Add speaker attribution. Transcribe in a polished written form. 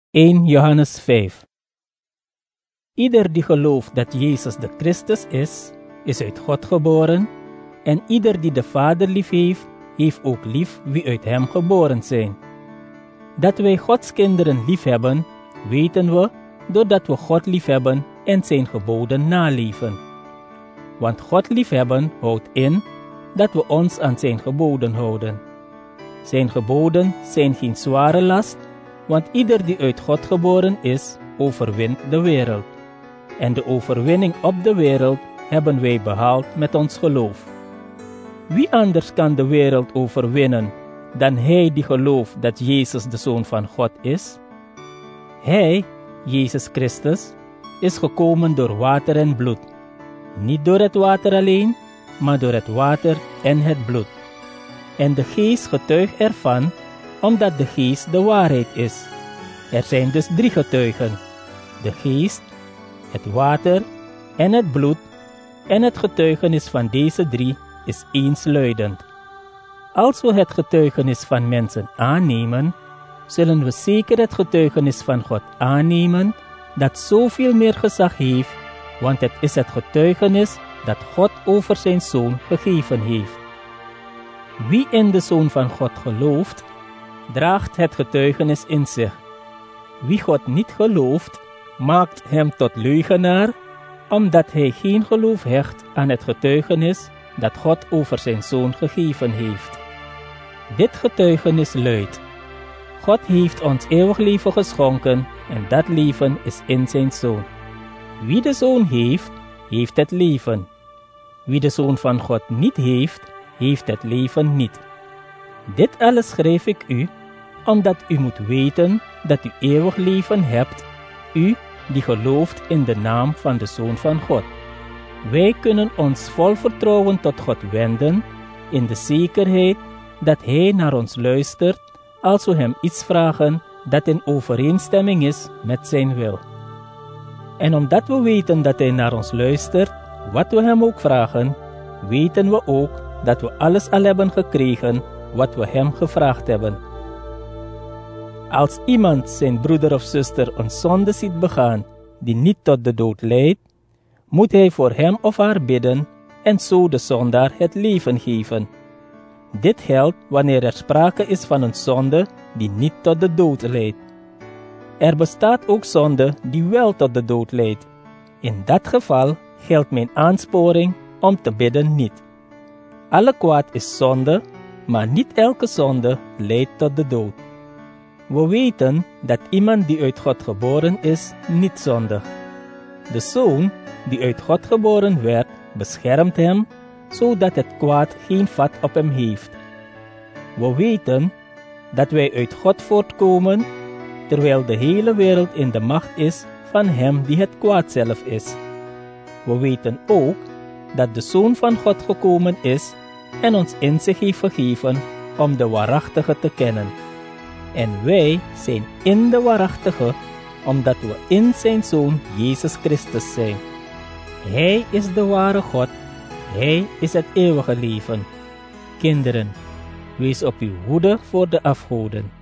Speaker 1: 1 Johannes 5. Ieder die gelooft dat Jezus de Christus is uit God geboren, en ieder die de Vader lief heeft, heeft ook lief wie uit hem geboren zijn. Dat wij Gods kinderen lief hebben, weten we doordat we God lief hebben en zijn geboden naleven. Want God liefhebben houdt in dat we ons aan zijn geboden houden. Zijn geboden zijn geen zware last, want ieder die uit God geboren is, overwint de wereld. En de overwinning op de wereld hebben wij behaald met ons geloof. Wie anders kan de wereld overwinnen dan hij die gelooft dat Jezus de Zoon van God is? Hij, Jezus Christus, is gekomen door water en bloed. Niet door het water alleen, maar door het water en het bloed. En de Geest getuigt ervan, omdat de Geest de waarheid is. Er zijn dus 3 getuigen: de Geest, het water en het bloed, en het getuigenis van deze 3 is eensluidend. Als we het getuigenis van mensen aannemen, zullen we zeker het getuigenis van God aannemen, dat zoveel meer gezag heeft, want het is het getuigenis dat God over zijn Zoon gegeven heeft. Wie in de Zoon van God gelooft, draagt het getuigenis in zich. Wie God niet gelooft, maakt hem tot leugenaar, omdat hij geen geloof hecht aan het getuigenis dat God over zijn Zoon gegeven heeft. Dit getuigenis luidt: God heeft ons eeuwig leven geschonken en dat leven is in zijn Zoon. Wie de Zoon heeft, heeft het leven. Wie de Zoon van God niet heeft, heeft het leven niet. Dit alles schrijf ik u, omdat u moet weten dat u eeuwig leven hebt, u die gelooft in de naam van de Zoon van God. Wij kunnen ons vol vertrouwen tot God wenden, in de zekerheid dat Hij naar ons luistert als we Hem iets vragen dat in overeenstemming is met Zijn wil. En omdat we weten dat Hij naar ons luistert, wat we Hem ook vragen, weten we ook dat we alles al hebben gekregen wat we Hem gevraagd hebben. Als iemand zijn broeder of zuster een zonde ziet begaan die niet tot de dood leidt, moet hij voor hem of haar bidden en zo de zondaar het leven geven. Dit geldt wanneer er sprake is van een zonde die niet tot de dood leidt. Er bestaat ook zonde die wel tot de dood leidt. In dat geval geldt mijn aansporing om te bidden niet. Alle kwaad is zonde, maar niet elke zonde leidt tot de dood. We weten dat iemand die uit God geboren is, niet zondigt. De Zoon die uit God geboren werd, beschermt hem, zodat het kwaad geen vat op hem heeft. We weten dat wij uit God voortkomen, terwijl de hele wereld in de macht is van hem die het kwaad zelf is. We weten ook dat de Zoon van God gekomen is en ons inzicht heeft gegeven om de waarachtige te kennen. En wij zijn in de waarachtige, omdat we in zijn Zoon Jezus Christus zijn. Hij is de ware God, Hij is het eeuwige leven. Kinderen, wees op uw hoede voor de afgoden.